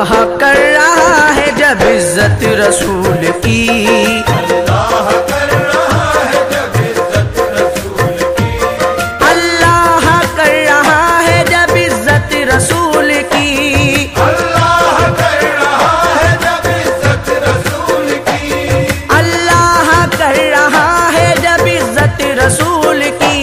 अल्लाह कर रहा है जब इज्जत रसूल की, अल्लाह कर रहा है जब इज्जत रसूल की, अल्लाह कर रहा है जब इज्जत रसूल की, अल्लाह कर रहा है जब इज्जत रसूल की, अल्लाह कर रहा है जब इज्जत रसूल की।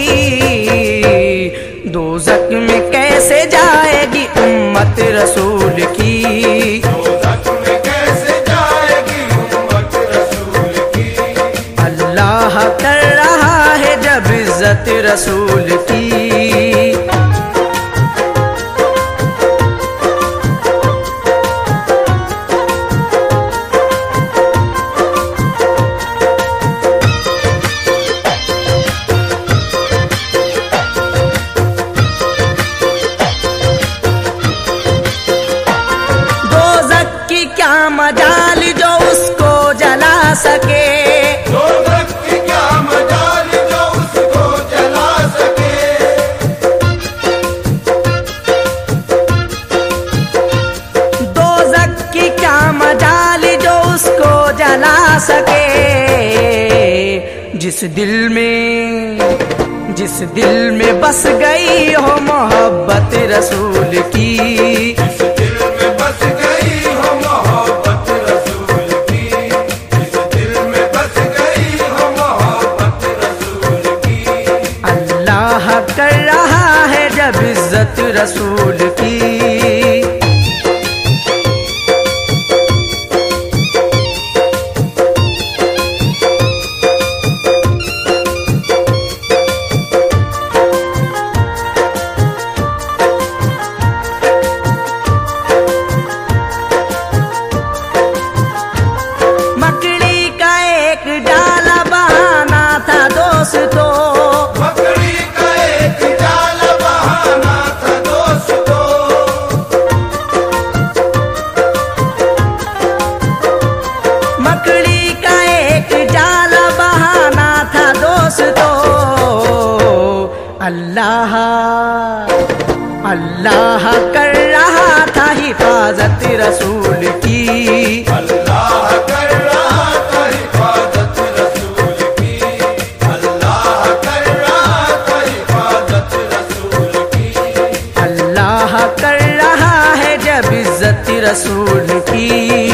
दोज़ख में कैसे जाएगी उम्मत रसूल की, दोज़ख में कैसे जाएगी उम्मत रसूल की, अल्लाह कर रहा है जब इज्जत रसूल की। दोज़ख की क्या मजाल जो उसको जला सके, दोज़ख की क्या मजाल जो उसको जला सके, दोज़ख की क्या मजाल जो उसको जला सके। जिस दिल में बस गई हो मोहब्बत रसूल की, जिस दिल में बस गई हो मोहब्बत रसूल की, जिस दिल में बस गई हो मोहब्बत रसूल की, अल्लाह कर रहा है जब इज्जत रसूल की। मकड़ी का एक डाला बहाना था दोस्तों, मकड़ी का एक जाल बहाना था दोस्तों, मकड़ी का एक जाल बहाना था दोस्तों। अल्लाह अल्लाह कर रहा था हिफाजत रसूल की, अल्लाह कर रहा था हिफाजत रसूल की, अल्लाह कर रहा था हिफाजत रसूल की, अल्लाह कर रहा है जब इज्जत रसूल की।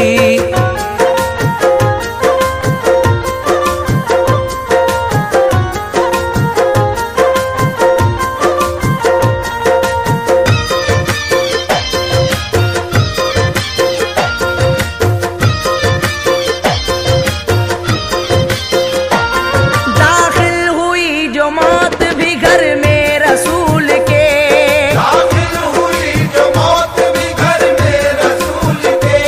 दाखिल हुई जो मौत भी घर में रसूल के, दाखिल हुई जो मौत भी घर में रसूल के,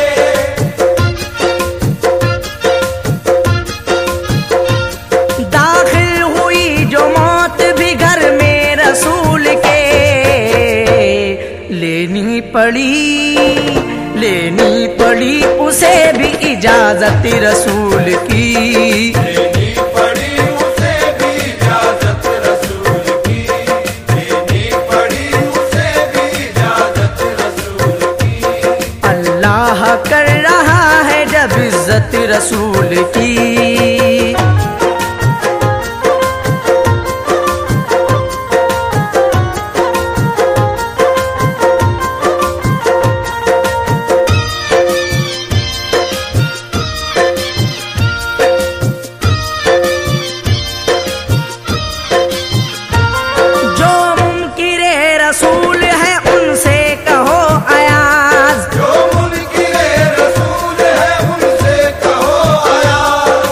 दाखिल हुई जो मौत भी घर में रसूल के। लेनी पड़ी उसे भी इजाजत रसूल की, लेनी पड़ी उसे भी इजाजत रसूल की, लेनी पड़ी उसे भी इजाजत रसूल की, अल्लाह कर रहा है जब इज्जत रसूल की। जो मुनकिरे रसूल है उनसे कहो अयाज, जो मुनकिरे रसूल है उनसे कहो आया,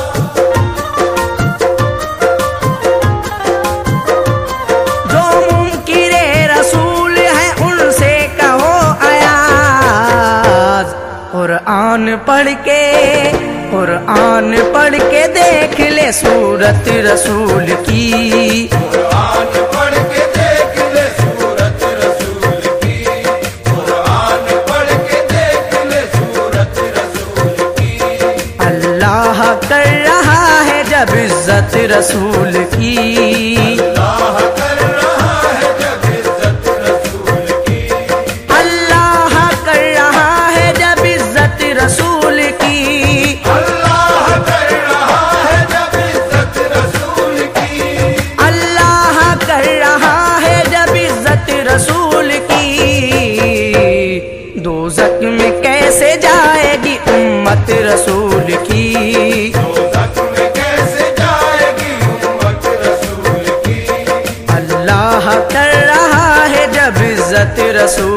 जो मुनकिरे रसूल है उनसे कहो अयाज। कुरान पढ़ के देख ले सूरत रसूल की, कुरान पढ़ के देख ले सूरत रसूल की, कुरान पढ़ के देख ले सूरत रसूल की, अल्लाह कर रहा है जब इज्जत रसूल की, अल्लाह कर रहा है जब इज्जत रसूल की, अल्लाह कर रहा है जब कैसे जाएगी उम्मत रसूल की, दोज़ख में कैसे जाएगी उम्मत रसूल की। अल्लाह कर रहा है जब इज्जत रसूल